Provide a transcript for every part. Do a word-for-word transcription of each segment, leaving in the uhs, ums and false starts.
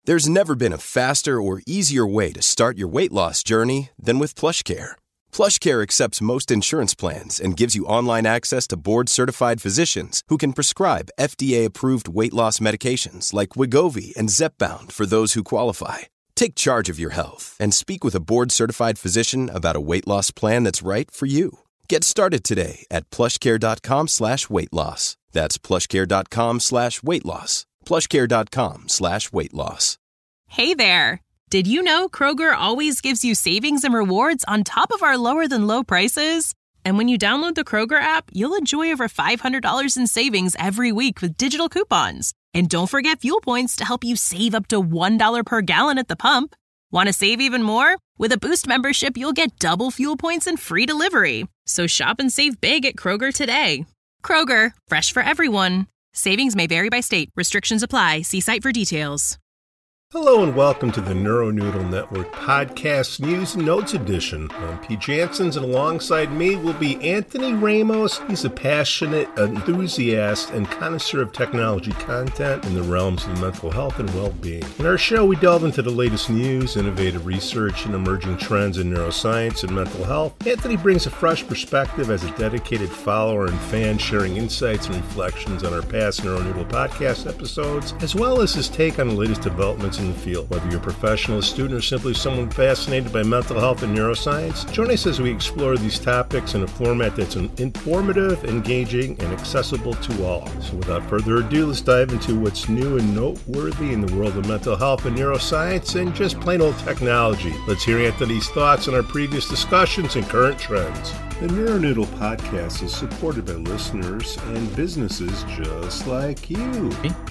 There's never been a faster or easier way to start your weight loss journey than with PlushCare. PlushCare accepts most insurance plans and gives you online access to board-certified physicians who can prescribe F D A-approved weight loss medications like Wegovy and Zepbound for those who qualify. Take charge of your health and speak with a board-certified physician about a weight loss plan that's right for you. Get started today at plushcare.com slash weight loss. That's plushcare.com slash weight loss. plushcare.com slash weight loss. Hey there! Did you know Kroger always gives you savings and rewards on top of our lower-than-low prices? And when you download the Kroger app, you'll enjoy over five hundred dollars in savings every week with digital coupons. And don't forget fuel points to help you save up to one dollar per gallon at the pump. Want to save even more? With a Boost membership, you'll get double fuel points and free delivery. So shop and save big at Kroger today. Kroger, fresh for everyone. Savings may vary by state. Restrictions apply. See site for details. Hello and welcome to the NeuroNoodle Network Podcast News and Notes Edition. I'm Pete Jansons, and alongside me will be Anthony Ramos. He's a passionate enthusiast and connoisseur of technology content in the realms of mental health and well-being. In our show, we delve into the latest news, innovative research, and emerging trends in neuroscience and mental health. Anthony brings a fresh perspective as a dedicated follower and fan, sharing insights and reflections on our past NeuroNoodle podcast episodes, as well as his take on the latest developments in the field. Whether you're a professional, a student, or simply someone fascinated by mental health and neuroscience, join us as we explore these topics in a format that's informative, engaging, and accessible to all. So without further ado, let's dive into what's new and noteworthy in the world of mental health and neuroscience and just plain old technology. Let's hear Anthony's thoughts on our previous discussions and current trends. The NeuroNoodle podcast is supported by listeners and businesses just like you.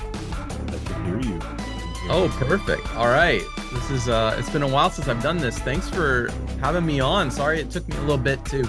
I can hear you. Oh, perfect. All right. This is, uh, it's been a while since I've done this. Thanks for having me on. Sorry it took me a little bit to,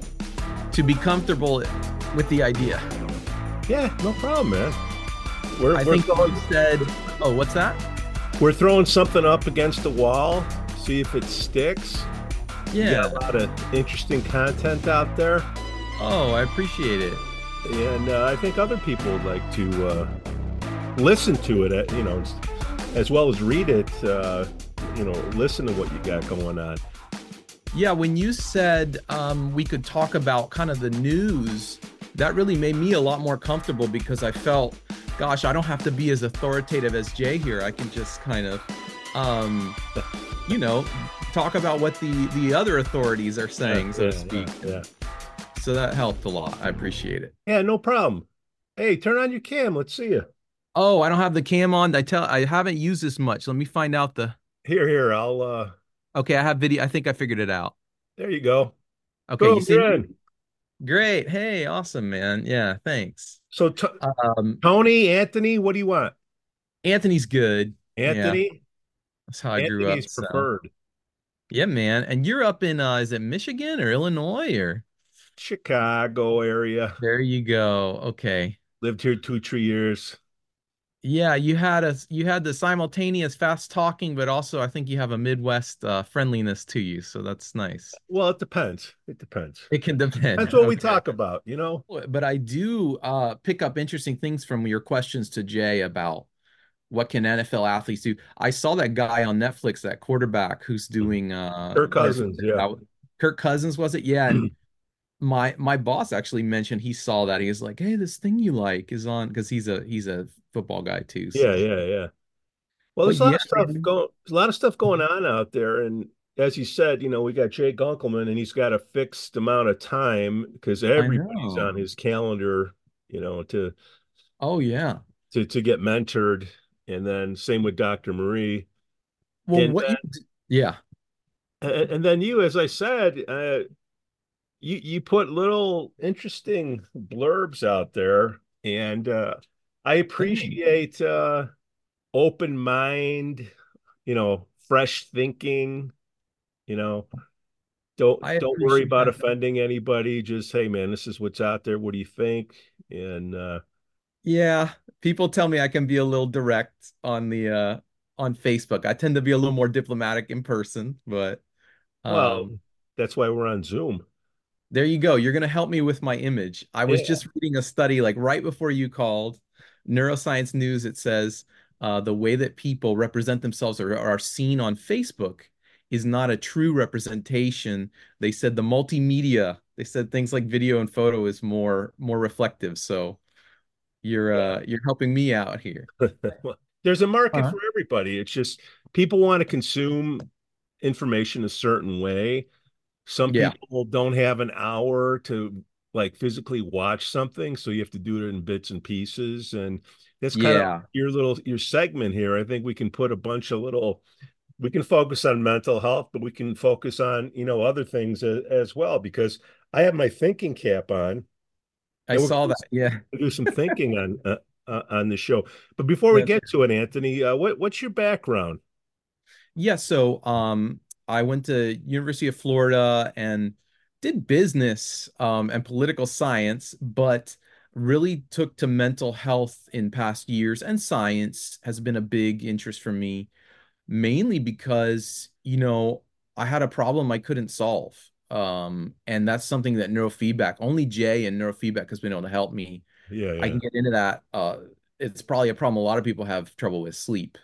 to be comfortable with the idea. Yeah, no problem, man. We're, I we're think throwing, you said, oh, what's that? We're throwing something up against the wall, see if it sticks. Yeah. You got a lot of interesting content out there. Oh, I appreciate it. And uh, I think other people would like to uh, listen to it, at, you know, as well as read it, uh, you know, listen to what you got going on. Yeah, when you said um, we could talk about kind of the news, that really made me a lot more comfortable because I felt, gosh, I don't have to be as authoritative as Jay here. I can just kind of, um, you know, talk about what the, the other authorities are saying, yeah, so yeah, to speak. Yeah, yeah. So that helped a lot. I appreciate it. Yeah, no problem. Hey, turn on your cam. Let's see you. Oh, I don't have the cam on. I tell I haven't used this much. Let me find out the. Here, here. I'll. uh Okay, I have video. I think I figured it out. There you go. Okay, Boom, you see good. me? Great. Hey, awesome, man. Yeah, thanks. So, t- um, Tony, Anthony, what do you want? Anthony's good. Anthony. Yeah. That's how I Anthony's grew up. preferred. So. Yeah, man. And you're up in uh, is it Michigan or Illinois or Chicago area? There you go. Okay. Lived here two, three years. Yeah, you had a you had the simultaneous fast talking, but also I think you have a Midwest uh, friendliness to you, so that's nice. Well, it depends. It depends. It can depend. That's what okay. we talk about, you know. But I do uh, pick up interesting things from your questions to Jay about what can N F L athletes do. I saw that guy on Netflix, that quarterback who's doing uh, Kirk Cousins. Yeah, Kirk Cousins was it? Yeah. And my my boss actually mentioned he saw that. He was like, "Hey, this thing you like is on," because he's a he's a football guy too. So. Yeah, yeah, yeah. Well, there's but a lot yeah, of stuff man. going. There's a lot of stuff going on out there, and as you said, you know, we got Jay Gunkelman, and he's got a fixed amount of time because everybody's on his calendar, you know, to. Oh yeah. To to get mentored, and then same with Doctor Marie. Well, and what? Then, you, yeah. And, and then you, as I said, uh, you you put little interesting blurbs out there, and uh, I appreciate uh, open mind, you know, fresh thinking, you know. Don't I don't worry about that. offending anybody. Just, hey, man, this is what's out there. What do you think? And uh, yeah, people tell me I can be a little direct on the uh, on Facebook. I tend to be a little more diplomatic in person, but um, well, that's why we're on Zoom. There you go. You're going to help me with my image. I was yeah. just reading a study like right before you called. Neuroscience News, it says uh, the way that people represent themselves or are seen on Facebook is not a true representation. They said the multimedia, they said things like video and photo is more more reflective. So you're uh you're helping me out here. Well, there's a market Uh-huh. for everybody. It's just people want to consume information a certain way. Some Yeah. people don't have an hour to like physically watch something, so you have to do it in bits and pieces. And that's kind of Yeah. your little your segment here. I think we can put a bunch of little we can focus on mental health, but we can focus on, you know, other things as, as well, because I have my thinking cap on I and we're saw going that. Yeah. to do some thinking on uh, uh, on the show. But before we That's get to it, Anthony, uh, what what's your background? Yeah, so um, I went to University of Florida and did business um, and political science, but really took to mental health in past years, and science has been a big interest for me, mainly because, you know, I had a problem I couldn't solve. Um, and that's something that neurofeedback, only Jay and neurofeedback has been able to help me. Yeah, I yeah. can get into that. Uh, it's probably a problem a lot of people have trouble with sleep.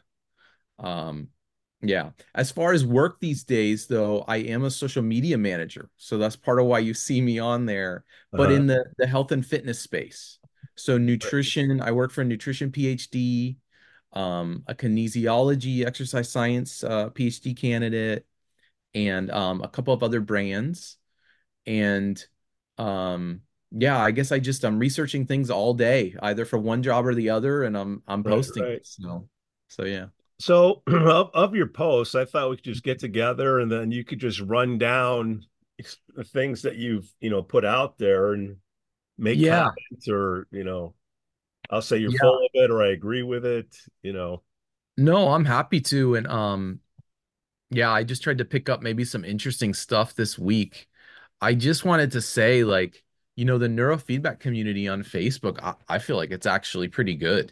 Um, yeah. As far as work these days, though, I am a social media manager. So that's part of why you see me on there, but Uh-huh. in the, the health and fitness space. So nutrition, I work for a nutrition PhD, um, a kinesiology, exercise science uh, PhD candidate, and um, a couple of other brands. And um, yeah, I guess I just I'm researching things all day, either for one job or the other, and I'm I'm Right, posting. right. So so yeah. So of, of your posts, I thought we could just get together and then you could just run down ex- the things that you've, you know, put out there and make Yeah. comments, or, you know, I'll say you're Yeah. full of it or I agree with it, you know. No, I'm happy to. And um, yeah, I just tried to pick up maybe some interesting stuff this week. I just wanted to say, like, you know, the neurofeedback community on Facebook, I, I feel like it's actually pretty good.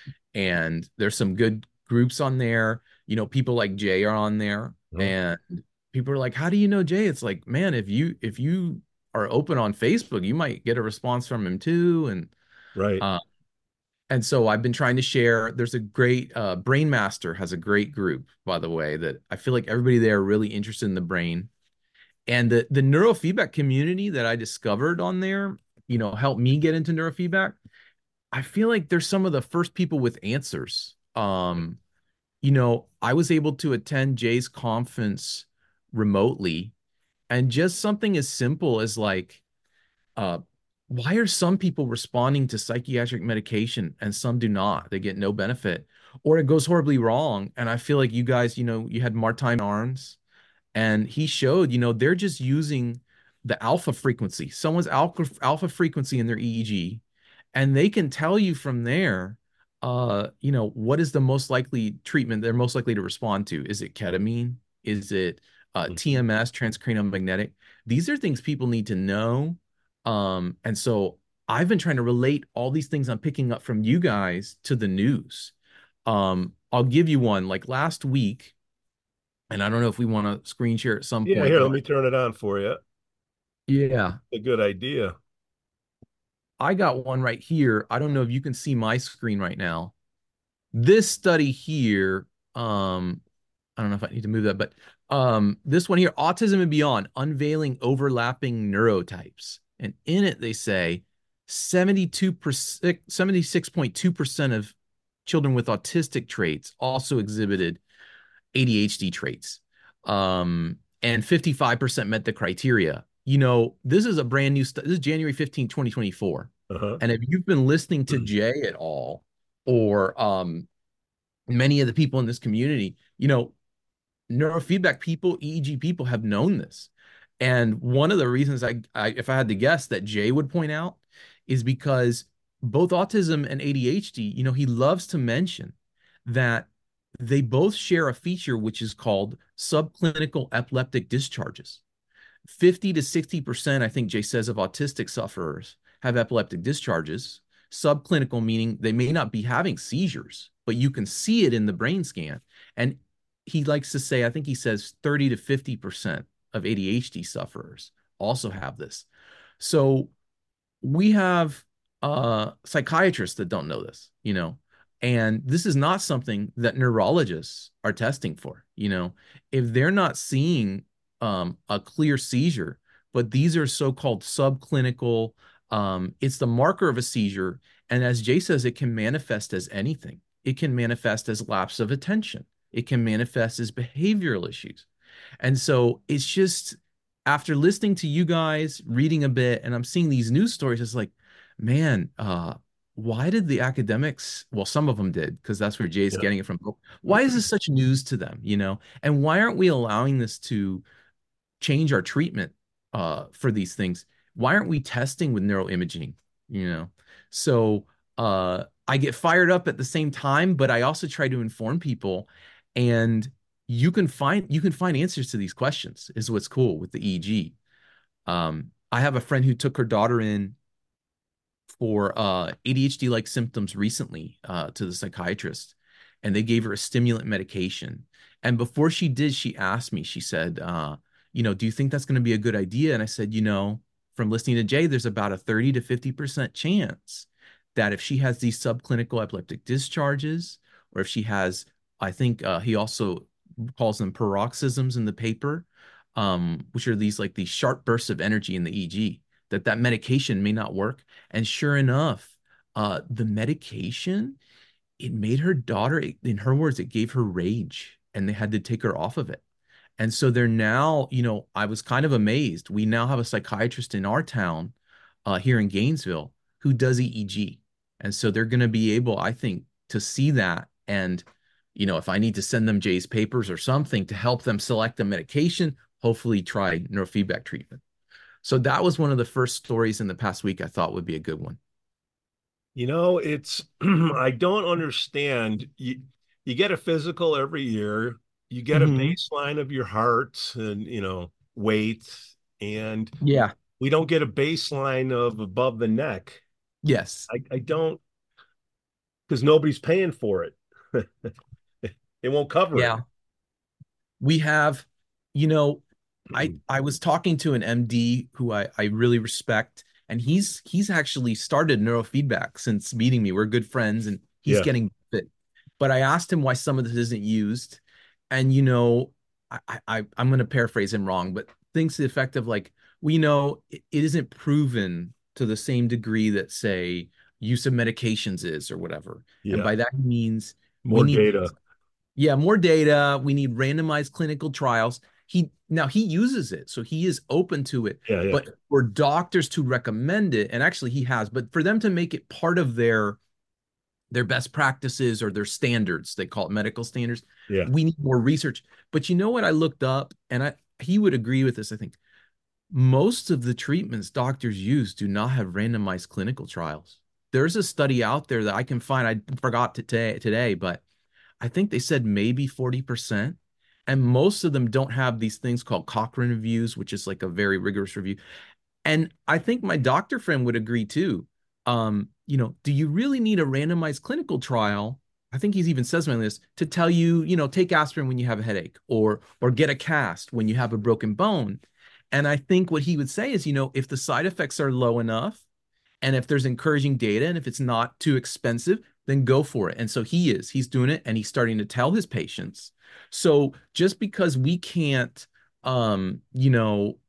And there's some good groups on there. You know, people like Jay are on there. Mhm. And people are like, how do you know Jay? It's like, man, if you if you are open on Facebook, you might get a response from him too. And Right. uh, and so I've been trying to share. There's a great uh, Brainmaster has a great group, by the way, that I feel like everybody there are really interested in the brain. And the the neurofeedback community that I discovered on there, you know, helped me get into neurofeedback. I feel like they're some of the first people with answers. Um, you know, I was able to attend Jay's conference remotely, and just something as simple as like, uh, why are some people responding to psychiatric medication and some do not? They get no benefit, or it goes horribly wrong. And I feel like you guys, you know, you had Martijn Arns, and he showed, you know, they're just using the alpha frequency, someone's alpha alpha frequency in their E E G, and they can tell you from there, uh, you know, what is the most likely treatment they're most likely to respond to. Is it ketamine? Is it uh, Mhm. T M S, transcranial magnetic? These are things people need to know. Um, and so I've been trying to relate all these things I'm picking up from you guys to the news. Um, I'll give you one. Like last week, and I don't know if we want to screen share at some Yeah, point, here, let but me turn it on for you. yeah, A good idea. I got one right here. I don't know if you can see my screen right now. This study here, um, I don't know if I need to move that, but um, this one here, Autism and Beyond, Unveiling Overlapping Neurotypes. And in it, they say seventy-two percent, seventy-six point two percent of children with autistic traits also exhibited A D H D traits. Um, and fifty-five percent met the criteria. You know, this is a brand new study. This is January fifteenth, twenty twenty-four. Uh-huh. And if you've been listening to Jay at all, or um, many of the people in this community, you know, neurofeedback people, E E G people have known this. And one of the reasons I, I if I had to guess that Jay would point out is because both autism and A D H D, you know, he loves to mention that they both share a feature which is called subclinical epileptic discharges. fifty to sixty percent, I think Jay says, of autistic sufferers have epileptic discharges. Subclinical meaning they may not be having seizures, but you can see it in the brain scan. And he likes to say, I think he says thirty to fifty percent of A D H D sufferers also have this. So we have uh, psychiatrists that don't know this, you know. And this is not something that neurologists are testing for. You know, if they're not seeing um, a clear seizure, but these are so-called subclinical, um, it's the marker of a seizure. And as Jay says, it can manifest as anything. It can manifest as lapse of attention. It can manifest as behavioral issues. And so it's just after listening to you guys, reading a bit, and I'm seeing these news stories, it's like, man, uh, why did the academics, well, some of them did, because that's where Jay's Yeah. getting it from. Why is this such news to them, you know? And why aren't we allowing this to change our treatment uh, for these things? Why aren't we testing with neuroimaging, you know? So uh, I get fired up at the same time, but I also try to inform people, and you can find you can find answers to these questions is what's cool with the E E G. Um, I have a friend who took her daughter in for uh, A D H D-like symptoms recently uh, to the psychiatrist, and they gave her a stimulant medication. And before she did, she asked me, she said, uh, you know, do you think that's going to be a good idea? And I said, you know, from listening to Jay, there's about a thirty to fifty percent chance that if she has these subclinical epileptic discharges, or if she has, I think uh, he also calls them paroxysms in the paper, um, which are these like these sharp bursts of energy in the E E G, that that medication may not work. And sure enough, uh, the medication, it made her daughter, in her words, it gave her rage, and they had to take her off of it. And so they're now, you know, I was kind of amazed. We now have a psychiatrist in our town uh, here in Gainesville who does E E G. And so they're going to be able, I think, to see that. And, you know, if I need to send them Jay's papers or something to help them select a medication, hopefully try neurofeedback treatment. So that was one of the first stories in the past week I thought would be a good one. You know, it's, I don't understand. You, you get a physical every year, you get Mhm. a baseline of your heart and, you know, weight, and Yeah. we don't get a baseline of above the neck. Yes. I, I don't, because nobody's paying for it. It won't cover it. Yeah. We have, you know, I I was talking to an M D who I I really respect, and he's he's actually started neurofeedback since meeting me. We're good friends, and he's Yeah. getting fit. But I asked him why some of this isn't used, and you know, I I I'm going to paraphrase him wrong, but things to the effect of like, we know it, it isn't proven to the same degree that say use of medications is or whatever. And Yeah. by that he means we More need data. yeah, more data. We need randomized clinical trials. He now he uses it, so he is open to it. Yeah. Yeah. But for doctors to recommend it, and actually he has, but for them to make it part of their their best practices or their standards, they call it medical standards, Yeah. we need more research. But you know what I looked up, and I he would agree with this, I think. Most of the treatments doctors use do not have randomized clinical trials. There's a study out there that I can find. I forgot today today, but I think they said maybe forty percent. And most of them don't have these things called Cochrane reviews, which is like a very rigorous review. And I think my doctor friend would agree too. Um, you know, do you really need a randomized clinical trial? I think he's even says something like this to tell you, you know, take aspirin when you have a headache, or or get a cast when you have a broken bone. And I think what he would say is, you know, if the side effects are low enough, and if there's encouraging data, and if it's not too expensive, then go for it. And so he is, he's doing it, and he's starting to tell his patients. So just because we can't, um, you know,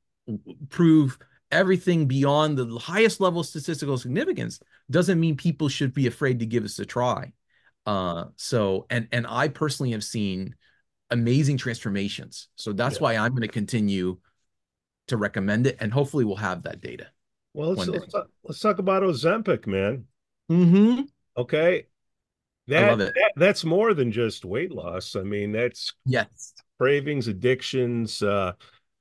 prove everything beyond the highest level of statistical significance doesn't mean people should be afraid to give us a try. Uh, so, and and I personally have seen amazing transformations. So that's Yeah. why I'm going to continue to recommend it, and hopefully we'll have that data Well, let's one day. let's talk, let's talk about Ozempic, man. Mm-hmm. Okay. I That, love it. that that's more than just weight loss. I mean, that's Yes. cravings, addictions, uh,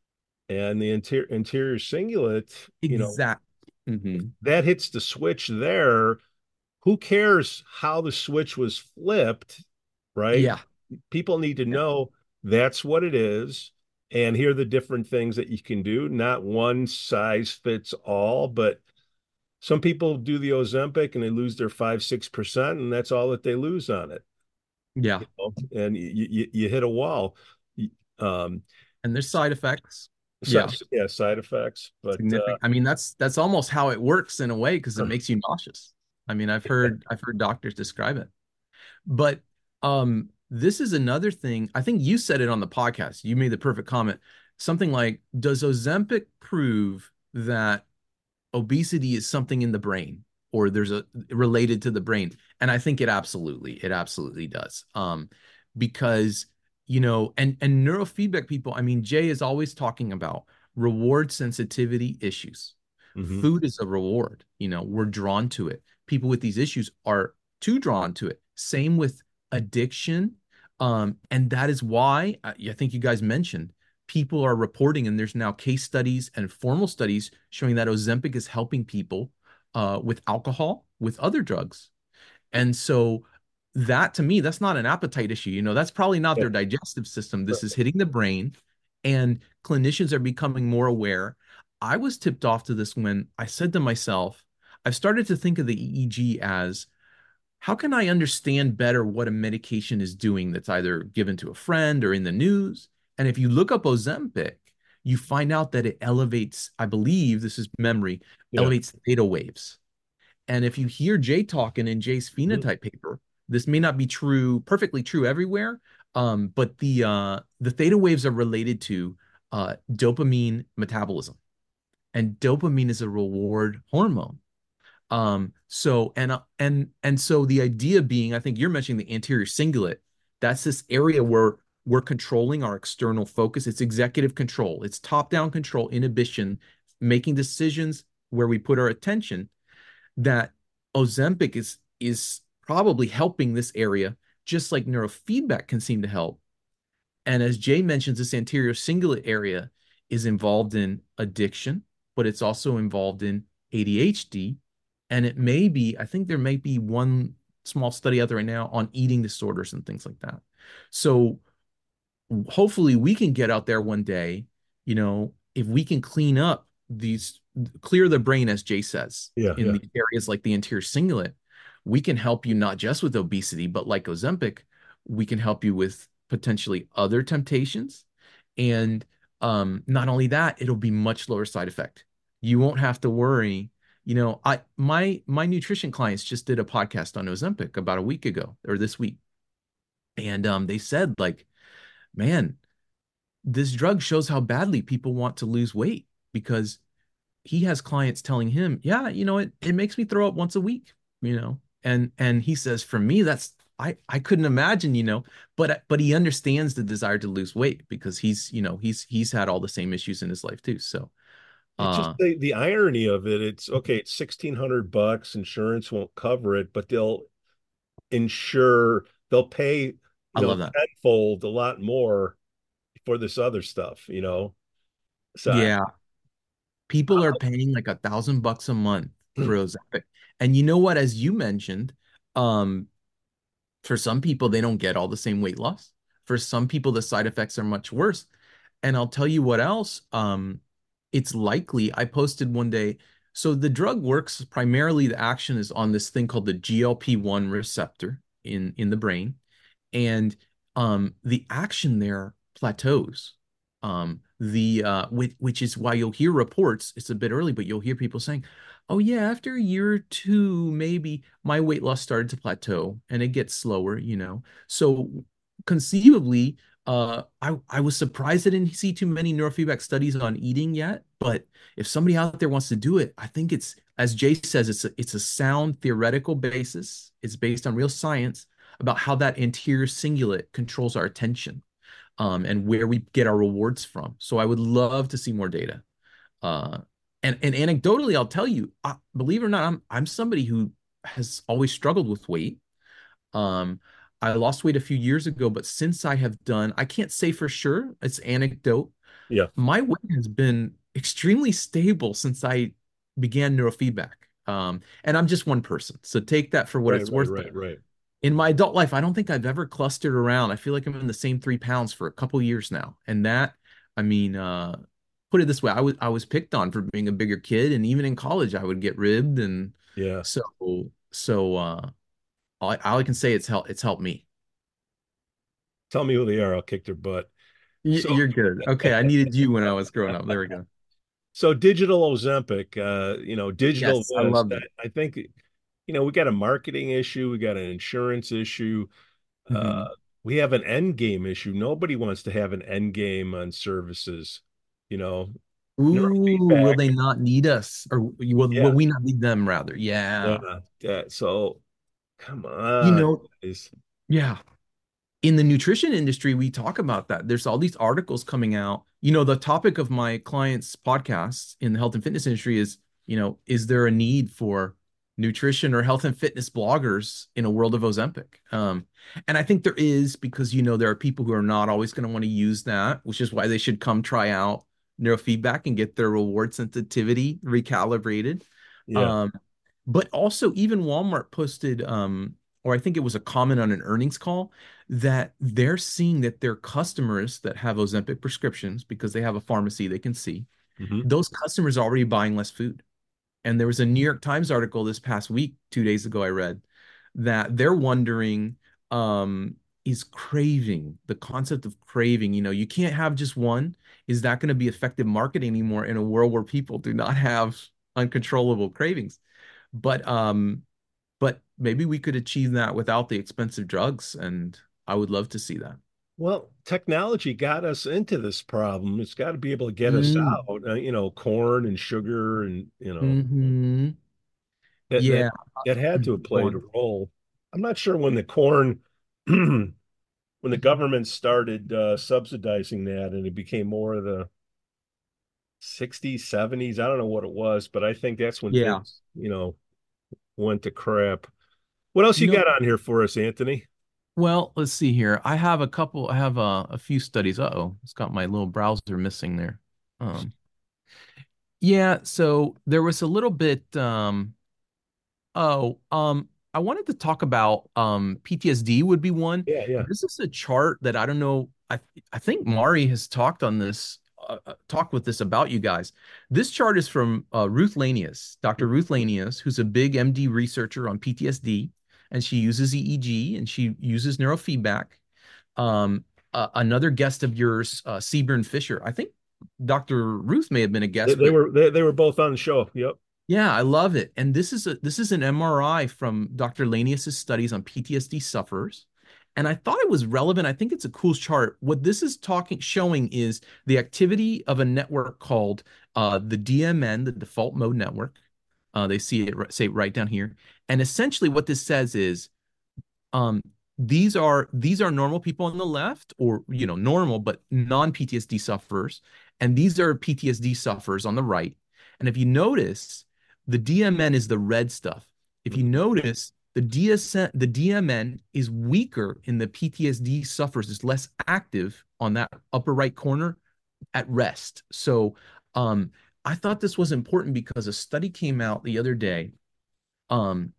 and the interior anterior cingulate, you know, Exact. Mm-hmm. that hits the switch there. Who cares how the switch was flipped, right? Yeah. People need to know that's what it is. And here are the different things that you can do. Not one size fits all, but some people do the Ozempic and they lose their five, six percent, and that's all that they lose on it. Yeah. You know? And you, you, you hit a wall. Um, And there's side effects. so, Yeah. yeah, side effects. But uh, Significant. I mean, that's that's almost how it works in a way, because it makes you nauseous. I mean, I've heard I've heard doctors describe it. But um, this is another thing. I think you said it on the podcast. You made the perfect comment. Something like, does Ozempic prove that obesity is something in the brain or there's a related to the brain? And I think it absolutely, it absolutely does. Um, because, you know, and and neurofeedback people, I mean, Jay is always talking about reward sensitivity issues. Mm-hmm. Food is a reward, you know, we're drawn to it. People with these issues are too drawn to it. Same with addiction. Um, and that is why I, I think you guys mentioned people are reporting, and there's now case studies and formal studies showing that Ozempic is helping people uh, with alcohol, with other drugs. And so that to me, that's not an appetite issue. You know, that's probably not Yeah. their digestive system. This is hitting the brain, and clinicians are becoming more aware. I was tipped off to this when I said to myself, I've started to think of the E E G as, how can I understand better what a medication is doing that's either given to a friend or in the news? And if you look up Ozempic, you find out that it elevates, I believe, this is memory, Yeah. elevates theta waves. And if you hear Jay talking in Jay's phenotype mm-hmm. paper, this may not be true, perfectly true everywhere, um, but the uh, the theta waves are related to uh, dopamine metabolism. And dopamine is a reward hormone. Um, so, and, uh, and, and so the idea being, I think you're mentioning the anterior cingulate, that's this area where we're controlling our external focus. It's executive control. It's top-down control, inhibition, making decisions where we put our attention. That Ozempic is, is probably helping this area, just like neurofeedback can seem to help. And as Jay mentions, this anterior cingulate area is involved in addiction, but it's also involved in A D H D. And it may be, I think there may be one small study out there right now on eating disorders and things like that. So hopefully we can get out there one day, you know, if we can clean up these, clear the brain, as Jay says, yeah, in yeah. the areas like the anterior cingulate, we can help you not just with obesity, but like Ozempic, we can help you with potentially other temptations. And um, not only that, it'll be much lower side effect. You won't have to worry. You know, I my my nutrition clients just did a podcast on Ozempic about a week ago or this week. And um, they said, like, man, this drug shows how badly people want to lose weight, because he has clients telling him, yeah, you know, it, it makes me throw up once a week, you know, and and he says, for me, that's I I couldn't imagine, you know, but but he understands the desire to lose weight because he's, you know, he's he's had all the same issues in his life too. So It's just the, the irony of it. It's okay. It's sixteen hundred bucks. Insurance won't cover it, but they'll insure, they'll pay, you I know, love that. tenfold, a lot more for this other stuff, you know? So yeah. I, People are paying like a thousand bucks a month for Ozempic. And you know what, as you mentioned, um, for some people, they don't get all the same weight loss. For some people, the side effects are much worse. And I'll tell you what else, um, it's likely, I posted one day, so the drug works primarily, the action is on this thing called the G L P one receptor in, in the brain. And um, the action there plateaus. Um, the uh, which, which is why you'll hear reports, it's a bit early, but you'll hear people saying, oh yeah, after a year or two, maybe my weight loss started to plateau, and it gets slower, you know? So conceivably, Uh, I, I was surprised I didn't see too many neurofeedback studies on eating yet, but if somebody out there wants to do it, I think it's, as Jay says, it's a, it's a sound theoretical basis. It's based on real science about how that anterior cingulate controls our attention, um, and where we get our rewards from. So I would love to see more data. Uh, and, and anecdotally, I'll tell you, I, believe it or not, I'm, I'm somebody who has always struggled with weight. Um, I lost weight a few years ago, but since I have done, I can't say for sure, it's anecdote. Yeah. My weight has been extremely stable since I began neurofeedback. Um, and I'm just one person. So take that for what Right, it's right, worth. right, right. In my adult life, I don't think I've ever clustered around. I feel like I'm in the same three pounds for a couple years now. And that, I mean, uh, put it this way, I was I was picked on for being a bigger kid. And even in college, I would get ribbed. And Yeah. so, so, uh, all I, all I can say, it's helped, it's helped me. Tell me who they are. I'll kick their butt. You, So, you're good. Okay. I needed you when I was growing up. There we go. so digital Ozempic, uh, you know, digital Yes, I this, love that, that. I think you know, we got a marketing issue, we got an insurance issue, uh, Mhm. we have an end game issue. Nobody wants to have an end game on services, you know. Ooh, will Neurofeedback, they not need us, or will will yeah, we not need them rather? Yeah. yeah, yeah. So come You on, know, guys. yeah. In the nutrition industry, we talk about that. There's all these articles coming out. You know, the topic of my clients' podcasts in the health and fitness industry is, you know, is there a need for nutrition or health and fitness bloggers in a world of Ozempic? Um, and I think there is, because, you know, there are people who are not always going to want to use that, which is why they should come try out neurofeedback and get their reward sensitivity recalibrated. Yeah. Um, but also, even Walmart posted, um, or I think it was a comment on an earnings call, that they're seeing that their customers that have Ozempic prescriptions, because they have a pharmacy they can see, Hmm. those customers are already buying less food. And there was a New York Times article this past week, two days ago, I read that they're wondering, um, is craving, the concept of craving, you know, you can't have just one. Is that going to be effective marketing anymore in a world where people do not have uncontrollable cravings? But um, but maybe we could achieve that without the expensive drugs, and I would love to see that. Well, technology got us into this problem. It's got to be able to get us Mm. out. Uh, you know, corn and sugar, and you know Hmm. that that Yeah. that had to have Go played a on. role. I'm not sure when the corn, when the government started uh, subsidizing that, and it became more of the sixties, seventies. I don't know what it was, but I think that's when Yeah. things, you know, went to crap. What else You you know, got on here for us, Anthony? well, let's see here. I have a couple, I have a, a few studies. Uh-oh, it's got my little browser missing there. Um, yeah, so there was a little bit, um, oh, um, I wanted to talk about um P T S D would be one. Yeah, yeah. This is a chart that I don't know. I I think Mari has talked on this, uh, uh, talked with this about you guys. This chart is from uh, Ruth Lanius, doctor Ruth Lanius, who's a big M D researcher on P T S D, and she uses E E G and she uses neurofeedback. Um, uh, another guest of yours, uh, Seaburn Fisher. I think doctor Ruth may have been a They, guest, they but were they, they were both on the show. Yep. yeah, I love it. And this is a this is an M R I from doctor Lanius's studies on P T S D sufferers. And I thought it was relevant. I think it's a cool chart. What this is talking showing is the activity of a network called uh, the D M N, the default mode network. Uh, they see it say right down here. And essentially what this says is um, these are these are normal people on the left, or you know, normal but non-P T S D sufferers, and these are P T S D sufferers on the right. And if you notice, the D M N is the red stuff. If you Mhm. notice, the D S M, the D M N is weaker in the P T S D sufferers, is less active on that upper right corner at rest. So um, I thought this was important because a study came out the other day. Um,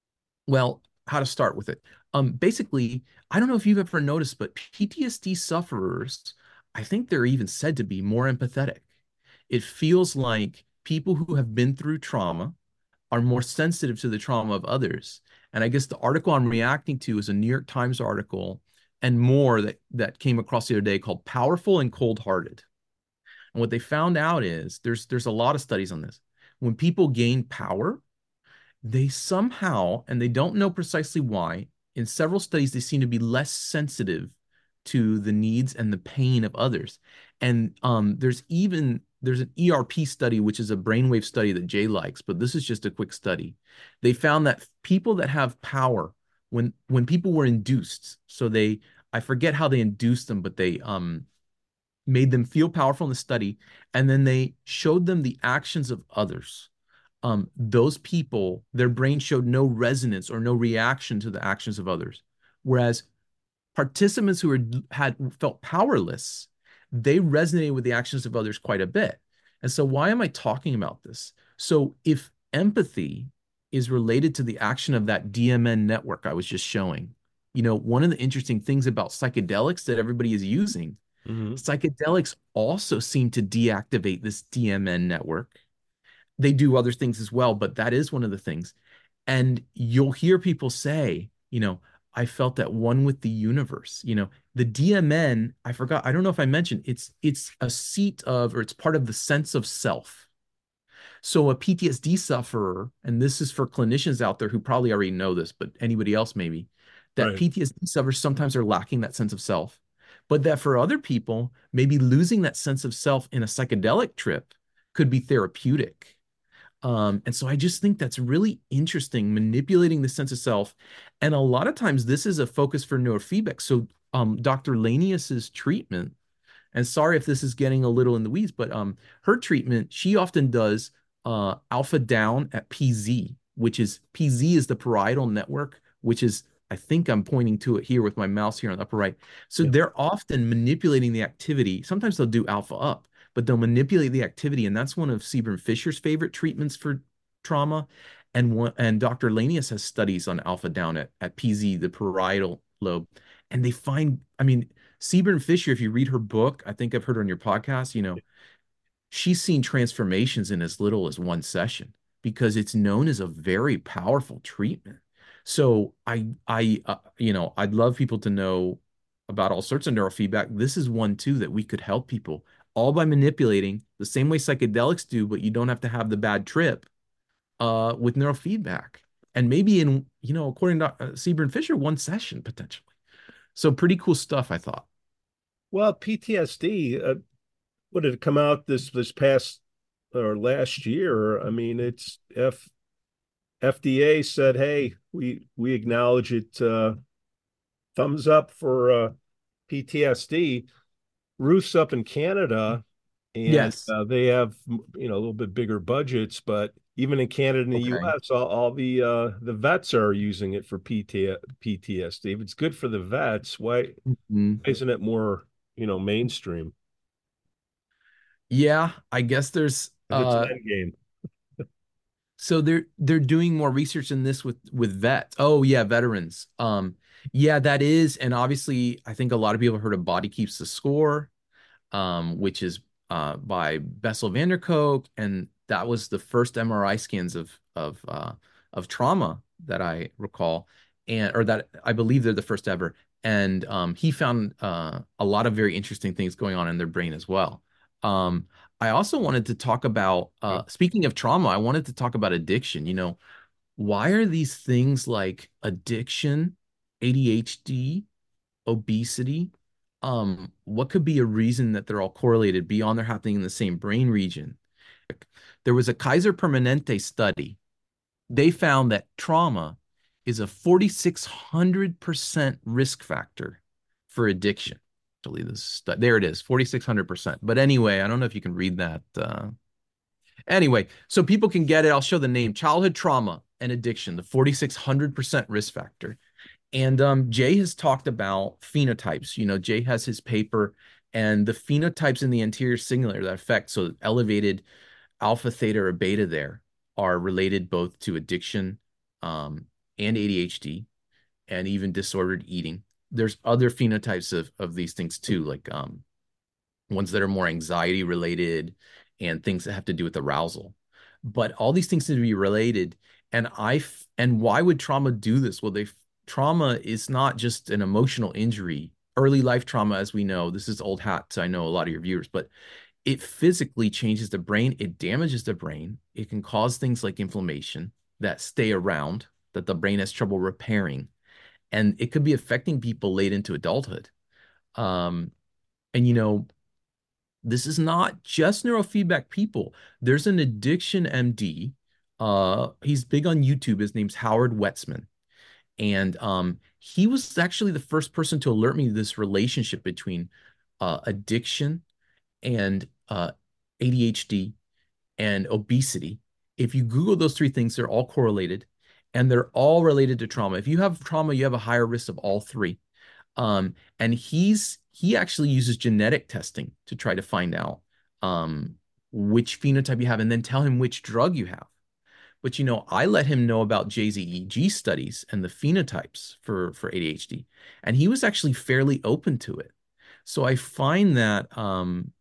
well, how to start with it. Um, basically, I don't know if you've ever noticed, but P T S D sufferers, I think they're even said to be more empathetic. It feels like people who have been through trauma are more sensitive to the trauma of others. And I guess the article I'm reacting to is a New York Times article and more that that came across the other day called Powerful and Cold-Hearted. And what they found out is there's there's a lot of studies on this. When people gain power, they somehow, and they don't know precisely why, in several studies, they seem to be less sensitive to the needs and the pain of others. And um, there's even there's an E R P study, which is a brainwave study that Jay likes, but this is just a quick study. They found that people that have power, when when people were induced, so they, I forget how they induced them, but they um made them feel powerful in the study, and then they showed them the actions of others. Um, those people, their brain showed no resonance or no reaction to the actions of others. Whereas participants who were, had felt powerless, they resonated with the actions of others quite a bit. And so why am I talking about this? So if empathy is related to the action of that D M N network I was just showing, you know, one of the interesting things about psychedelics that everybody is using, Mhm. psychedelics also seem to deactivate this D M N network. They do other things as well, but that is one of the things. And you'll hear people say, you know, I felt at one with the universe. You know, the D M N, I forgot, I don't know if I mentioned, it's it's a seat of, or it's part of the sense of self. So a P T S D sufferer, and this is for clinicians out there who probably already know this, but anybody else maybe, that Right. P T S D sufferers sometimes are lacking that sense of self. But that for other people, maybe losing that sense of self in a psychedelic trip could be therapeutic. Um, and so I just think that's really interesting, manipulating the sense of self. And a lot of times this is a focus for neurofeedback. So um, doctor Lanius's treatment, and sorry if this is getting a little in the weeds, but um, her treatment, she often does uh, alpha down at P Z, which is P Z is the parietal network, which is, I think I'm pointing to it here with my mouse here on the upper right. So Yeah. they're often manipulating the activity. Sometimes they'll do alpha up, but they'll manipulate the activity. And that's one of Seaburn Fisher's favorite treatments for trauma. And one, and doctor Lanius has studies on alpha down at, at P Z, the parietal lobe. And they find, I mean, Seaburn Fisher, if you read her book, I think I've heard her on your podcast, you know, she's seen transformations in as little as one session because it's known as a very powerful treatment. So I, I, uh, you know, I'd love people to know about all sorts of neurofeedback. This is one too that we could help people all by manipulating the same way psychedelics do, but you don't have to have the bad trip uh, with neurofeedback. And maybe in, you know, according to uh, Seaburn Fisher, one session potentially. So pretty cool stuff, I thought. Well, P T S D, uh, what did it come out this this past or last year? I mean, it's F FDA said, "Hey, we we acknowledge it. Uh, thumbs up for uh, P T S D." Ruth's up in Canada, and Yes. uh, they have you know a little bit bigger budgets, but even in Canada and the Okay. U S, all, all the uh, the vets are using it for P T, P T S D. If it's good for the vets, why Mhm. isn't it more you know mainstream? Yeah, I guess there's If it's an uh end game, so they're they're doing more research in this with with vets. Oh yeah, veterans. Um yeah, that is, and obviously I think a lot of people have heard of Body Keeps the Score, um, which is uh by Bessel van der Kolk, and that was the first M R I scans of of uh of trauma that I recall, and or that I believe they're the first ever. And um he found uh a lot of very interesting things going on in their brain as well. Um I also wanted to talk about, uh, speaking of trauma, I wanted to talk about addiction. You know, why are these things like addiction, A D H D, obesity? Um, what could be a reason that they're all correlated beyond they're happening in the same brain region? There was a Kaiser Permanente study. They found that trauma is a four thousand six hundred percent risk factor for addiction. Actually, this there it is, four thousand six hundred percent. But anyway, I don't know if you can read that. Uh, anyway, so people can get it. I'll show the name: childhood trauma and addiction, the four thousand six hundred percent risk factor. And um, Jay has talked about phenotypes. You know, Jay has his paper, and the phenotypes in the anterior cingulate that affect, so elevated alpha, theta, or beta there are related both to addiction um, and A D H D and even disordered eating. There's other phenotypes of, of these things too, like um, ones that are more anxiety related and things that have to do with arousal. But all these things seem to be related. And I and why would trauma do this? Well, they trauma is not just an emotional injury. Early life trauma, as we know, this is old hat to I know a lot of your viewers, but it physically changes the brain. It damages the brain. It can cause things like inflammation that stay around, that the brain has trouble repairing. And it could be affecting people late into adulthood. Um, and, you know, this is not just neurofeedback people. There's an addiction M D. Uh, he's big on YouTube. His name's Howard Wetzman. And um, he was actually the first person to alert me to this relationship between uh, addiction and uh, A D H D and obesity. If you Google those three things, they're all correlated and they're all related to trauma. If you have trauma, you have a higher risk of all three. Um, and he's he actually uses genetic testing to try to find out um, which phenotype you have and then tell him which drug you have. But you know, I let him know about J Z E G studies and the phenotypes for for A D H D, and he was actually fairly open to it. So I find that um,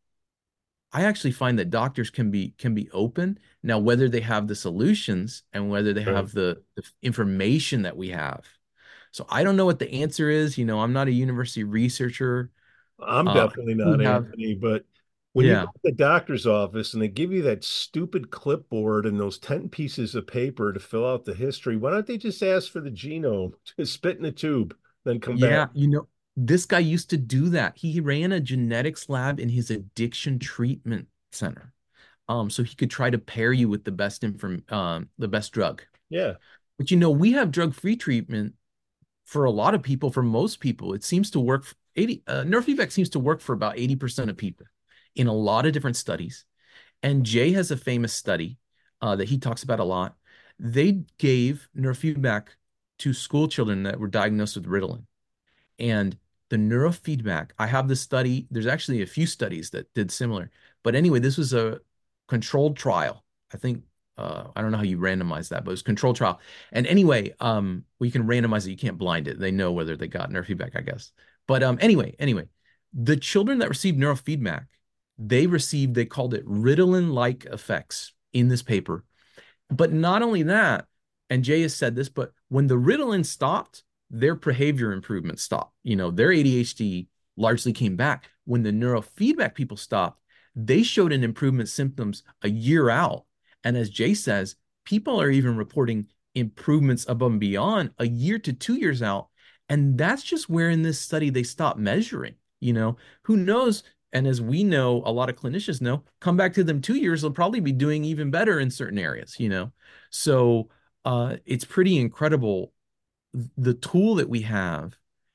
I actually find that doctors can be can be open now, whether they have the solutions and whether they right? have the, the information that we have. So I don't know what the answer is. You know, I'm not a university researcher. I'm Uh, definitely we not have Anthony, but When you go Yeah. to the doctor's office and they give you that stupid clipboard and those ten pieces of paper to fill out the history, why don't they just ask for the genome, just spit in a tube, then come back? Yeah, you know, this guy used to do that. He ran a genetics lab in his addiction treatment center. Um, so he could try to pair you with the best inform um the best drug. Yeah. But you know, we have drug-free treatment for a lot of people, for most people. It seems to work eighty uh, neurofeedback seems to work for about eighty percent of people in a lot of different studies. And Jay has a famous study uh, that he talks about a lot. They gave neurofeedback to school children that were diagnosed with Ritalin. And the neurofeedback, I have this study. There's actually a few studies that did similar. But anyway, this was a controlled trial. I think, uh, I don't know how you randomize that, but it was a controlled trial. And anyway, um, well, you can randomize it. You can't blind it. They know whether they got neurofeedback, I guess. But um, anyway, anyway, the children that received neurofeedback, they received, they called it Ritalin-like effects in this paper. But not only that, and Jay has said this, but when the Ritalin stopped, their behavior improvement stopped. You know, their A D H D largely came back. When the neurofeedback people stopped, they showed an improvement symptoms a year out. And as Jay says, people are even reporting improvements above and beyond a year to two years out. And that's just where in this study they stopped measuring. You know, who knows? And as we know, a lot of clinicians know, come back to them two years, they'll probably be doing even better in certain areas, you know? So uh, it's pretty incredible, the tool that we have.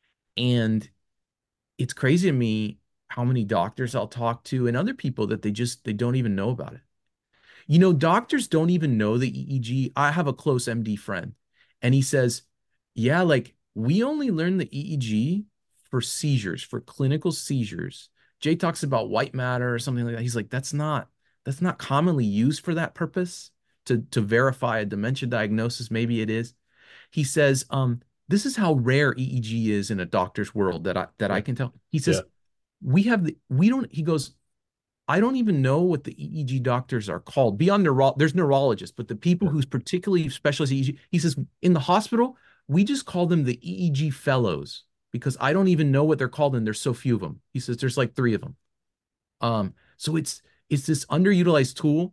And it's crazy to me how many doctors I'll talk to and other people that they just, they don't even know about it. You know, doctors don't even know the E E G. I have a close M D friend and he says, yeah, like we only learn the E E G for seizures, for clinical seizures. Jay talks about white matter or something like that. He's like, that's not, that's not commonly used for that purpose to, to verify a dementia diagnosis. Maybe it is. He says, um, this is how rare E E G is in a doctor's world that I, that Yeah. I can tell. He Yeah. says, we have the, we don't, he goes, I don't even know what the E E G doctors are called. Beyond neuro, there's neurologists, but the people Yeah. who's particularly specialize E E G, he says in the hospital, we just call them the E E G fellows because I don't even know what they're called and there's so few of them. He says there's like three of them. Um, so it's it's this underutilized tool.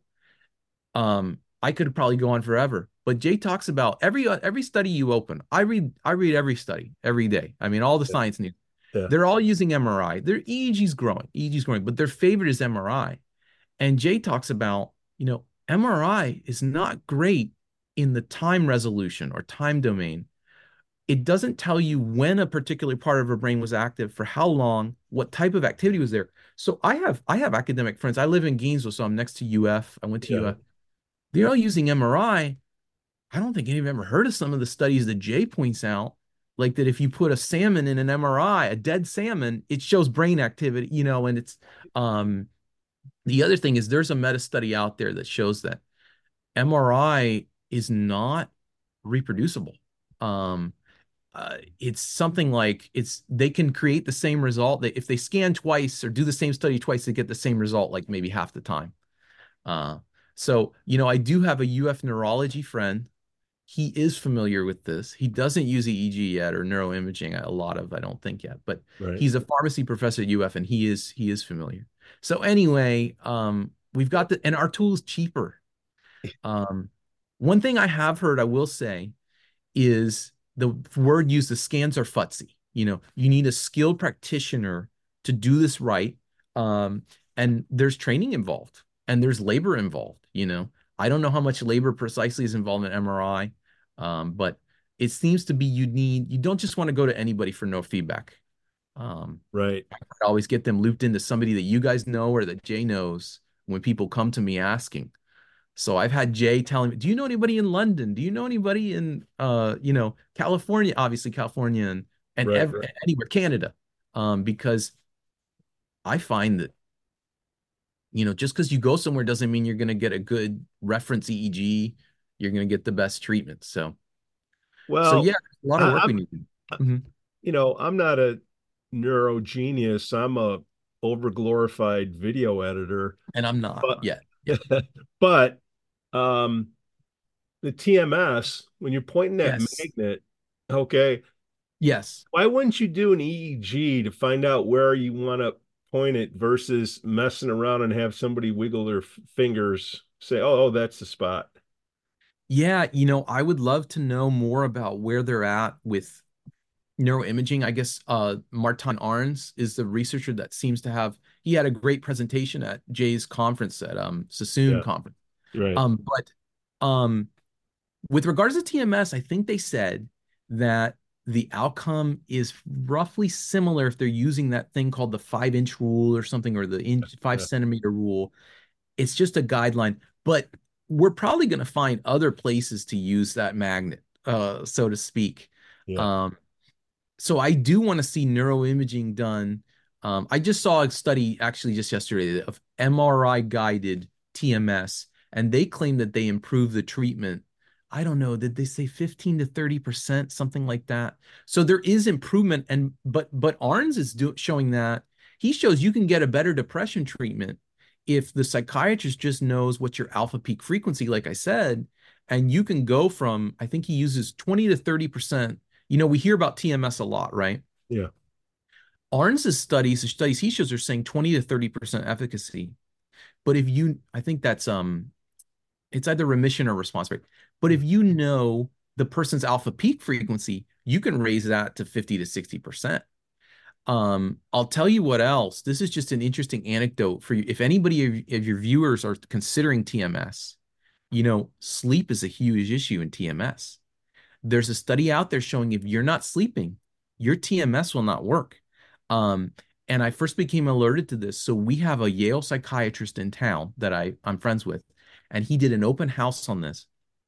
Um, I could probably go on forever, but Jay talks about every uh, every study you open. I read I read every study every day. I mean, all the Yeah. science news. Yeah. They're all using M R I. Their E E G's growing, E E G's growing, but their favorite is M R I. And Jay talks about, you know, M R I is not great in the time resolution or time domain. It doesn't tell you when a particular part of her brain was active, for how long, what type of activity was there. So I have I have academic friends. I live in Gainesville, so I'm next to U F. I went to Yeah. U F. They're all using M R I. I don't think any of them ever heard of some of the studies that Jay points out, like that if you put a salmon in an M R I, a dead salmon, it shows brain activity, you know, and it's um the other thing is there's a meta study out there that shows that M R I is not reproducible. Um, uh, it's something like it's they can create the same result that if they scan twice or do the same study twice, they get the same result like maybe half the time. Uh, so you know, I do have a U F neurology friend. He is familiar with this. He doesn't use E E G yet or neuroimaging a lot of, I don't think yet, but Right. he's a pharmacy professor at U F and he is he is familiar. So anyway, um, we've got the and our tool is cheaper. Um, one thing I have heard, I will say, is the word used, the scans are futzy. You know, you need a skilled practitioner to do this right. Um, and there's training involved and there's labor involved, you know. I don't know how much labor precisely is involved in M R I, um, but it seems to be you need, you don't just want to go to anybody for no feedback. Um, Right. I always get them looped into somebody that you guys know or that Jay knows when people come to me asking. So I've had Jay telling me, do you know anybody in London? Do you know anybody in, uh, you know, California, obviously California and, and Right, ev- right. anywhere, Canada. Um, because I find that, you know, just because you go somewhere doesn't mean you're going to get a good reference E E G. You're going to get the best treatment. So, so Well, yeah, a lot of I, work we I'm, need to do. Mhm. you know, I'm not a neuro genius. I'm a overglorified video editor, And I'm not but yet. Yeah. but um the T M S, when you're pointing that Yes. magnet, okay, Yes. why wouldn't you do an E E G to find out where you want to point it versus messing around and have somebody wiggle their f- fingers, say, oh, oh, that's the spot. Yeah, you know, I would love to know more about where they're at with neuroimaging. I guess uh Martin Arns is the researcher that seems to have he had a great presentation at Jay's conference at um Sassoon Yeah, conference. right. Um, but um with regards to T M S, I think they said that the outcome is roughly similar if they're using that thing called the five inch rule or something, or the inch five Yeah, centimeter rule. It's just a guideline, but we're probably going to find other places to use that magnet, uh, so to speak. yeah, Um, so I do want to see neuroimaging done. Um, I just saw a study actually just yesterday of M R I guided T M S, and they claim that they improve the treatment. I don't know, did they say fifteen to thirty percent, something like that? So there is improvement, and but but Arns is do, showing that he shows you can get a better depression treatment if the psychiatrist just knows what your alpha peak frequency, like I said, and you can go from, I think he uses twenty to thirty percent. You know, we hear about T M S a lot, right? yeah, Arns's studies, the studies he shows are saying twenty to thirty percent efficacy. But if you, I think that's, um, it's either remission or response rate. But if you know the person's alpha peak frequency, you can raise that to fifty to sixty percent. Um, I'll tell you what else. This is just an interesting anecdote for you. If anybody of, of your viewers are considering T M S, you know, sleep is a huge issue in T M S. There's a study out there showing if you're not sleeping, your T M S will not work. Um, and I first became alerted to this. So we have a Yale psychiatrist in town that I, I'm friends with, and he did an open house on this.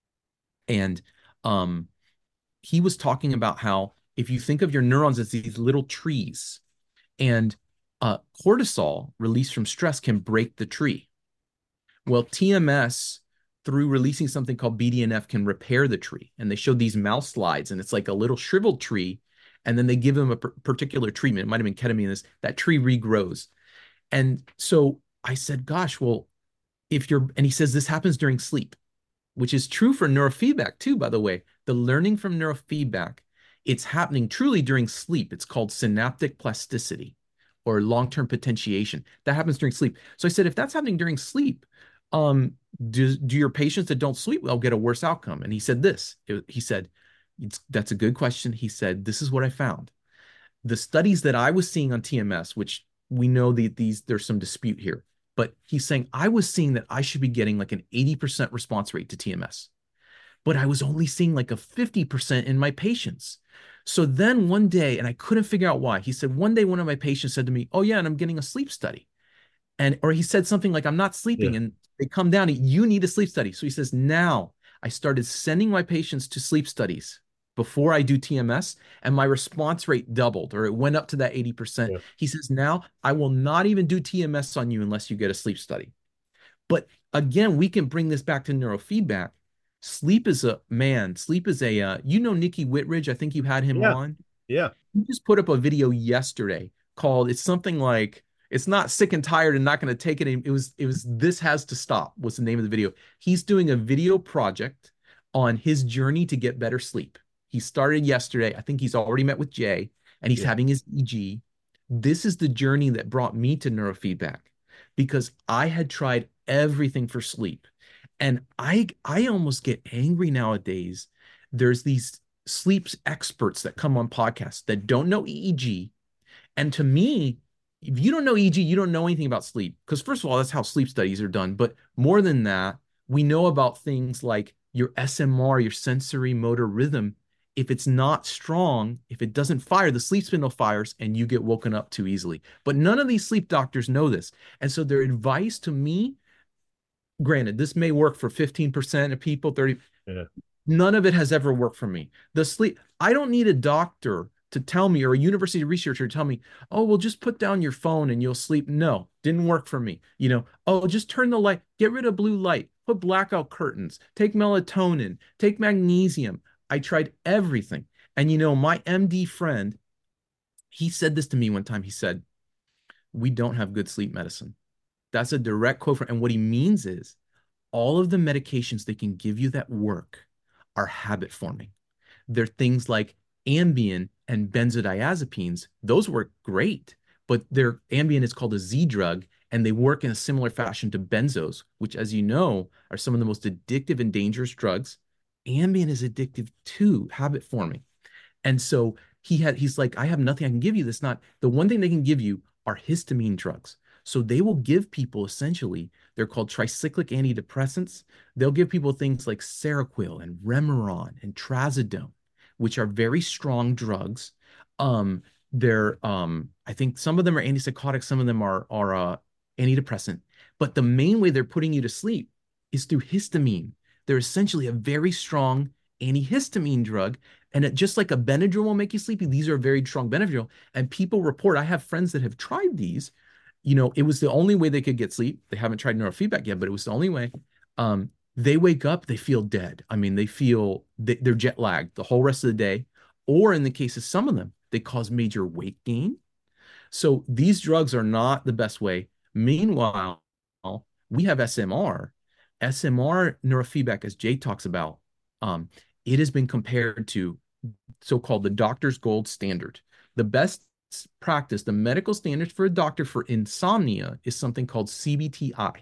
And um, he was talking about how if you think of your neurons as these little trees, and uh, cortisol released from stress can break the tree. Well, T M S, through releasing something called B D N F, can repair the tree. And they showed these mouse slides, and it's like a little shriveled tree. And then they give them a particular treatment. It might have been ketamine. This that tree regrows. And so I said, gosh, well, if you're, and he says this happens during sleep, which is true for neurofeedback too, by the way. The learning from neurofeedback, it's happening truly during sleep. It's called synaptic plasticity or long-term potentiation. That happens during sleep. So I said, if that's happening during sleep, um, do, do your patients that don't sleep well get a worse outcome? And he said this, it, he said, it's, that's a good question. He said, this is what I found. The studies that I was seeing on T M S, which we know that these, there's some dispute here, but he's saying, I was seeing that I should be getting like an eighty percent response rate to T M S, but I was only seeing like a fifty percent in my patients. So then one day, and I couldn't figure out why, he said, one day, one of my patients said to me, oh yeah, and I'm getting a sleep study. And, or he said something like, I'm not sleeping. yeah, And they come down, you need a sleep study. So he says, now I started sending my patients to sleep studies before I do T M S, and my response rate doubled, or it went up to that eighty percent. yeah, He says, now I will not even do T M S on you unless you get a sleep study. But again, we can bring this back to neurofeedback. Sleep is a, man, sleep is a, uh, you know, Nikki Whitridge, I think you had him yeah, on. yeah, He just put up a video yesterday called, it's something like, it's not sick and tired and not going to take it. It was, it was, this has to stop was the name of the video. He's doing a video project on his journey to get better sleep. He started yesterday. I think he's already met with Jay, and he's yeah, having his E G. This is the journey that brought me to neurofeedback, because I had tried everything for sleep. And I I almost get angry nowadays. There's these sleep experts that come on podcasts that don't know E E G. And to me, if you don't know E E G, you don't know anything about sleep. Because first of all, that's how sleep studies are done. But more than that, we know about things like your S M R, your sensory motor rhythm. If it's not strong, if it doesn't fire, the sleep spindle fires and you get woken up too easily. But none of these sleep doctors know this. And so their advice to me, granted, this may work for fifteen percent of people, thirty, yeah, none of it has ever worked for me. The sleep, I don't need a doctor to tell me, or a university researcher to tell me, oh, well, just put down your phone and you'll sleep. No, didn't work for me. You know, oh, just turn the light, get rid of blue light, put blackout curtains, take melatonin, take magnesium. I tried everything. And, you know, my M D friend, he said this to me one time. He said, we don't have good sleep medicine. That's a direct quote from, and what he means is all of the medications they can give you that work are habit forming. They're things like Ambien and benzodiazepines. Those work great, but their Ambien is called a Z drug, and they work in a similar fashion to benzos, which, as you know, are some of the most addictive and dangerous drugs. Ambien is addictive too, habit forming. And so he had, he's like, I have nothing I can give you. That's not the one thing they can give you are histamine drugs. So they will give people essentially, they're called tricyclic antidepressants. They'll give people things like Seroquel and Remeron and Trazodone, which are very strong drugs. Um, they're, um, I think some of them are antipsychotic, some of them are, are uh, antidepressant. But the main way they're putting you to sleep is through histamine. They're essentially a very strong antihistamine drug. And it, just like a Benadryl will make you sleepy, these are very strong Benadryl. And people report, I have friends that have tried these. You know, it was the only way they could get sleep. They haven't tried neurofeedback yet, but it was the only way. Um, they wake up, they feel dead. I mean, they feel they, they're jet lagged the whole rest of the day. Or in the case of some of them, they cause major weight gain. So these drugs are not the best way. Meanwhile, we have S M R. S M R neurofeedback, as Jay talks about, um, it has been compared to so-called the doctor's gold standard. The best practice, the medical standards for a doctor for insomnia is something called C B T I.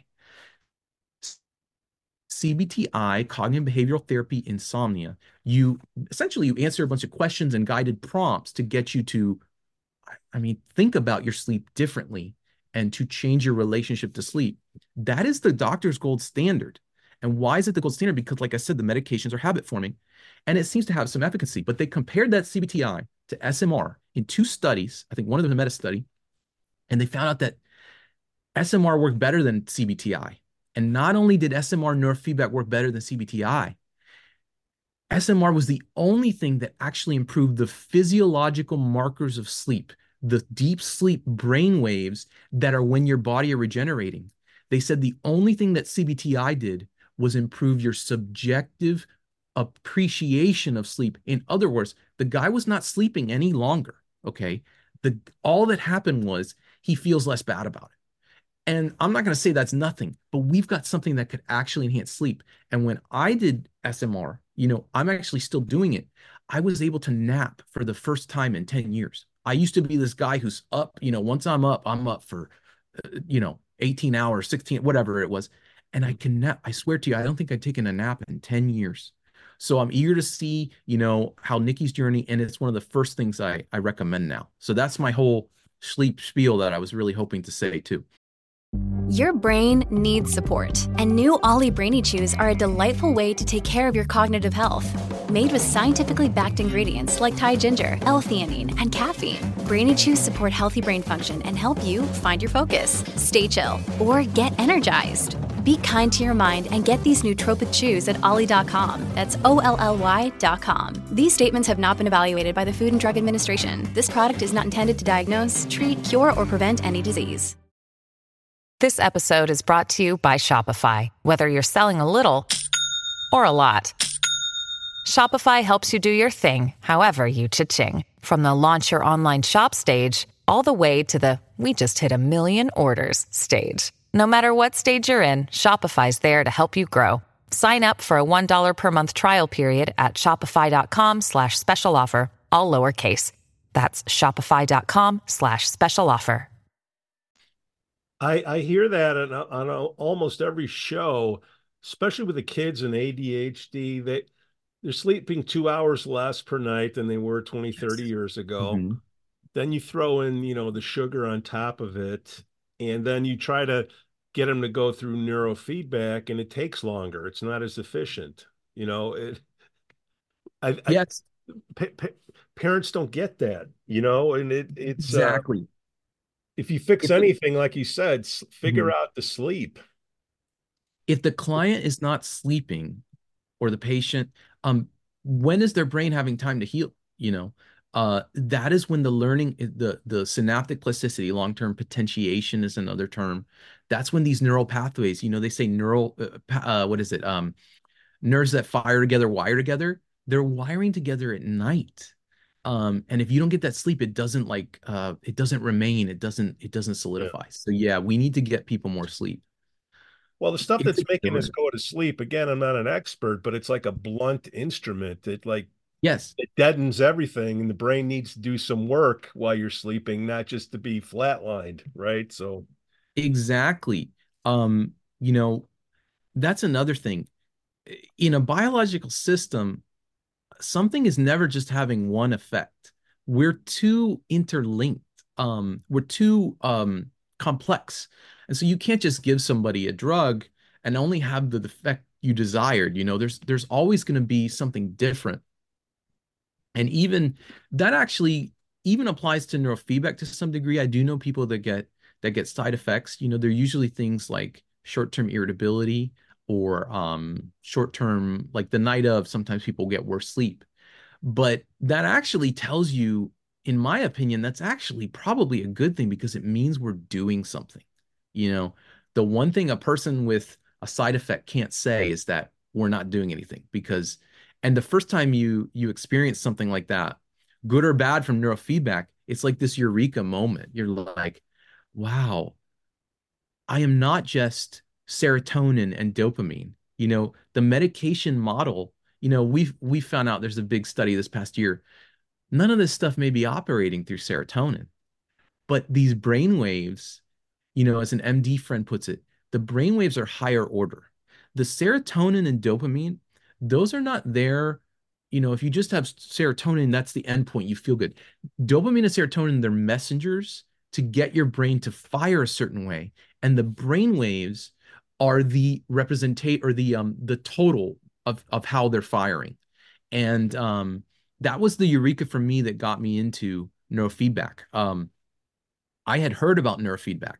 C B T I, cognitive behavioral therapy, insomnia. You essentially you answer a bunch of questions and guided prompts to get you to, I mean, think about your sleep differently and to change your relationship to sleep. That is the doctor's gold standard. And why is it the gold standard? Because, like I said, the medications are habit forming, and it seems to have some efficacy. But they compared that C B T I to S M R in two studies. I think one of them is a meta study, and they found out that S M R worked better than C B T I. And not only did S M R neurofeedback work better than C B T I, S M R was the only thing that actually improved the physiological markers of sleep, the deep sleep brain waves that are when your body are regenerating. They said the only thing that C B T I did was improve your subjective appreciation of sleep. In other words, the guy was not sleeping any longer, okay? The, all that happened was he feels less bad about it. And I'm not going to say that's nothing, but we've got something that could actually enhance sleep. And when I did S M R, you know, I'm actually still doing it. I was able to nap for the first time in ten years. I used to be this guy who's up, you know, once I'm up, I'm up for, uh, you know, eighteen hours, sixteen, whatever it was. And I can nap. I swear to you, I don't think I've taken a nap in ten years. So I'm eager to see, you know, how Nikki's journey, and it's one of the first things I, I recommend now. So that's my whole sleep spiel that I was really hoping to say too. Your brain needs support, and new Ollie Brainy Chews are a delightful way to take care of your cognitive health. Made with scientifically backed ingredients like Thai ginger, L-theanine, and caffeine, Brainy Chews support healthy brain function and help you find your focus, stay chill, or get energized. Be kind to your mind and get these nootropic chews at ollie dot com. That's O L L Y dot com. These statements have not been evaluated by the Food and Drug Administration. This product is not intended to diagnose, treat, cure, or prevent any disease. This episode is brought to you by Shopify. Whether you're selling a little or a lot, Shopify helps you do your thing, however you cha-ching. From the launch your online shop stage, all the way to the we just hit a million orders stage. No matter what stage you're in, Shopify's there to help you grow. Sign up for a one dollar per month trial period at shopify.com slash special offer, all lowercase. That's shopify.com slash special offer. I, I hear that on, on almost every show, especially with the kids and A D H D. They, they're sleeping two hours less per night than they were twenty, thirty years ago. Mm-hmm. Then you throw in, you know, the sugar on top of it, and then you try to get them to go through neurofeedback, and it takes longer. It's not as efficient. You know, it, I, yes. I, pa- pa- parents don't get that, you know, and it, it's exactly. Uh, if you fix if anything, like you said, figure mm-hmm. out the sleep. If the client is not sleeping or the patient, um, when is their brain having time to heal? You know, uh, that is when the learning, the, the synaptic plasticity, long-term potentiation is another term. That's when these neural pathways, you know, they say neural, uh, uh, what is it? Um, nerves that fire together, wire together. They're wiring together at night. Um, and if you don't get that sleep, it doesn't like, uh, it doesn't remain. It doesn't, it doesn't solidify. Yeah. So yeah, we need to get people more sleep. Well, the stuff that's making us go to sleep, again, I'm not an expert, but it's like a blunt instrument. It like, Yes, it deadens everything, and the brain needs to do some work while you're sleeping, not just to be flatlined, right? So, exactly. Um, you know, that's another thing. In a biological system, something is never just having one effect. We're too interlinked. Um, we're too um, complex. And so you can't just give somebody a drug and only have the effect you desired. You know, there's there's always going to be something different. And even that actually even applies to neurofeedback to some degree. I do know people that get that get side effects. You know, they're usually things like short-term irritability or um, short-term, like the night of, sometimes people get worse sleep. But that actually tells you, in my opinion, that's actually probably a good thing because it means we're doing something. You know, the one thing a person with a side effect can't say is that we're not doing anything because, and the first time you you experience something like that, good or bad from neurofeedback, it's like this eureka moment. You're like, wow, I am not just serotonin and dopamine. You know, the medication model, you know, we've we found out there's a big study this past year. None of this stuff may be operating through serotonin, but these brain waves, you know, as an M D friend puts it, the brain waves are higher order. The serotonin and dopamine, those are not there. You know, if you just have serotonin, that's the endpoint. You feel good. Dopamine and serotonin, they're messengers to get your brain to fire a certain way. And the brain waves are the representate or the um the total of of how they're firing. And um that was the eureka for me that got me into neurofeedback. Um, I had heard about neurofeedback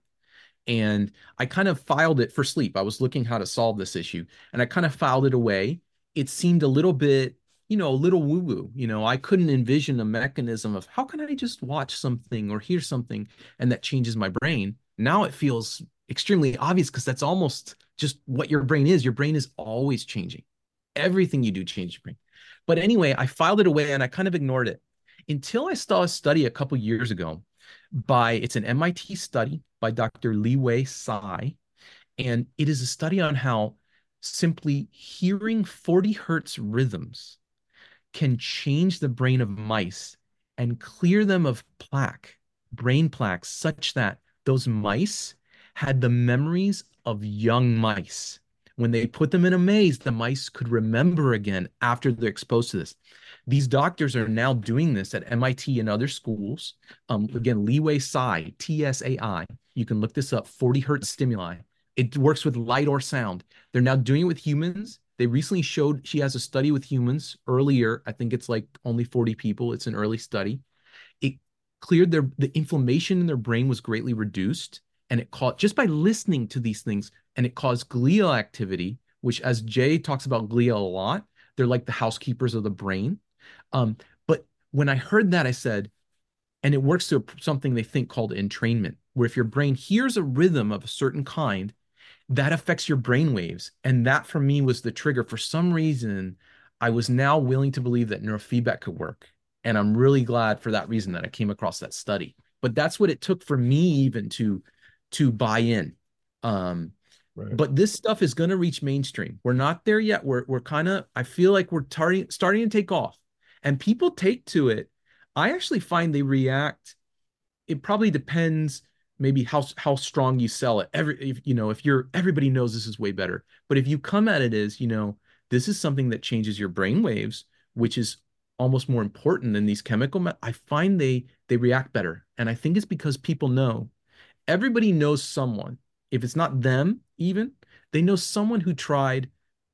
and I kind of filed it for sleep. I was looking how to solve this issue and I kind of filed it away. It seemed a little bit, you know, a little woo woo. You know, I couldn't envision a mechanism of how can I just watch something or hear something and that changes my brain. Now it feels extremely obvious because that's almost just what your brain is. Your brain is always changing. Everything you do changes your brain. But anyway, I filed it away and I kind of ignored it until I saw a study a couple years ago by, it's an M I T study by Doctor Liwei Tsai. And it is a study on how simply hearing forty hertz rhythms can change the brain of mice and clear them of plaque, brain plaques, such that those mice had the memories of young mice. When they put them in a maze, the mice could remember again after they're exposed to this. These doctors are now doing this at M I T and other schools. Um, again, Liwei Tsai, T S A I. You can look this up, forty hertz stimuli. It works with light or sound. They're now doing it with humans. They recently showed, she has a study with humans earlier. I think it's like only forty people. It's an early study. It cleared their, the inflammation in their brain was greatly reduced. And it caused, just by listening to these things, and it caused glial activity, which, as Jay talks about glial a lot, they're like the housekeepers of the brain. Um, but when I heard that, I said, and it works through something they think called entrainment, where if your brain hears a rhythm of a certain kind, that affects your brain waves. And that for me was the trigger. For some reason, I was now willing to believe that neurofeedback could work. And I'm really glad for that reason that I came across that study. But that's what it took for me even to, to buy in. Um, right. But this stuff is going to reach mainstream. We're not there yet. We're, we're kind of, I feel like we're tar- starting to take off. And people take to it. I actually find they react. It probably depends maybe how how strong you sell it. Every if, you know, if you're everybody knows this is way better. But if you come at it as, you know, this is something that changes your brain waves, which is almost more important than these chemical, I find they they react better. And I think it's because people know, everybody knows someone. If it's not them even, they know someone who tried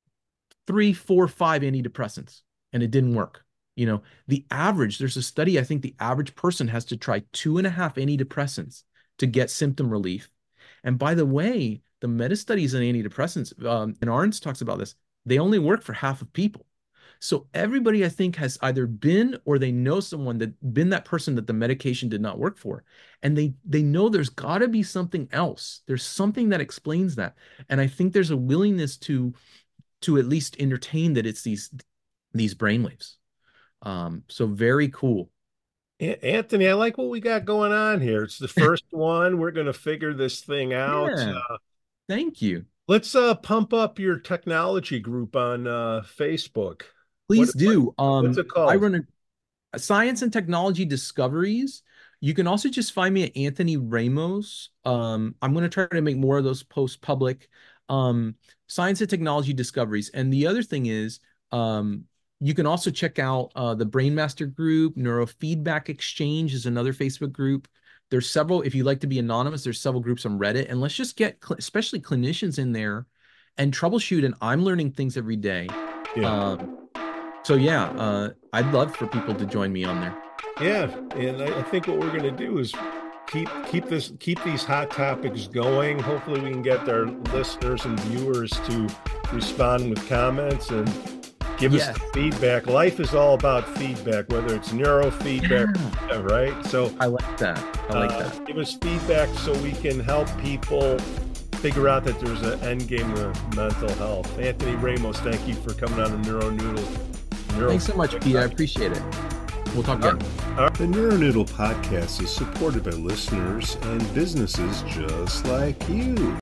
three, four, five antidepressants and it didn't work. You know, the average, there's a study, I think the average person has to try two and a half antidepressants to get symptom relief. And by the way, the meta studies on antidepressants, um, and Arns talks about this, they only work for half of people. So everybody, I think, has either been or they know someone that been that person that the medication did not work for. And they they know there's got to be something else. There's something that explains that. And I think there's a willingness to to at least entertain that it's these these brainwaves. Um, so very cool. Anthony, I like what we got going on here. It's the first one. We're going to figure this thing out. Yeah. Uh, Thank you. Let's uh, pump up your technology group on uh, Facebook. Please What- do. Um, what's it called? I run a, a Science and Technology Discoveries. You can also just find me at Anthony Ramos. Um, I'm going to try to make more of those posts public. Um, Science and Technology Discoveries. And the other thing is, um, you can also check out uh, the Brainmaster group. Neurofeedback Exchange is another Facebook group. There's several, if you like to be anonymous, there's several groups on Reddit. And let's just get, cl- especially clinicians in there and troubleshoot. And I'm learning things every day. Yeah. Um, so yeah, uh, I'd love for people to join me on there. Yeah, and I, I think what we're going to do is keep keep this keep these hot topics going. Hopefully, we can get our listeners and viewers to respond with comments and give Yes. us feedback. Life is all about feedback, whether it's neurofeedback, Yeah. uh, right? So I like that. I like uh, that. give us feedback so we can help people figure out that there's an end game to mental health. Anthony Ramos, thank you for coming on the Neuro Noodle. Neuro- Thanks so much, Pete. I appreciate it. We'll talk again. The NeuroNoodle podcast is supported by listeners and businesses just like you.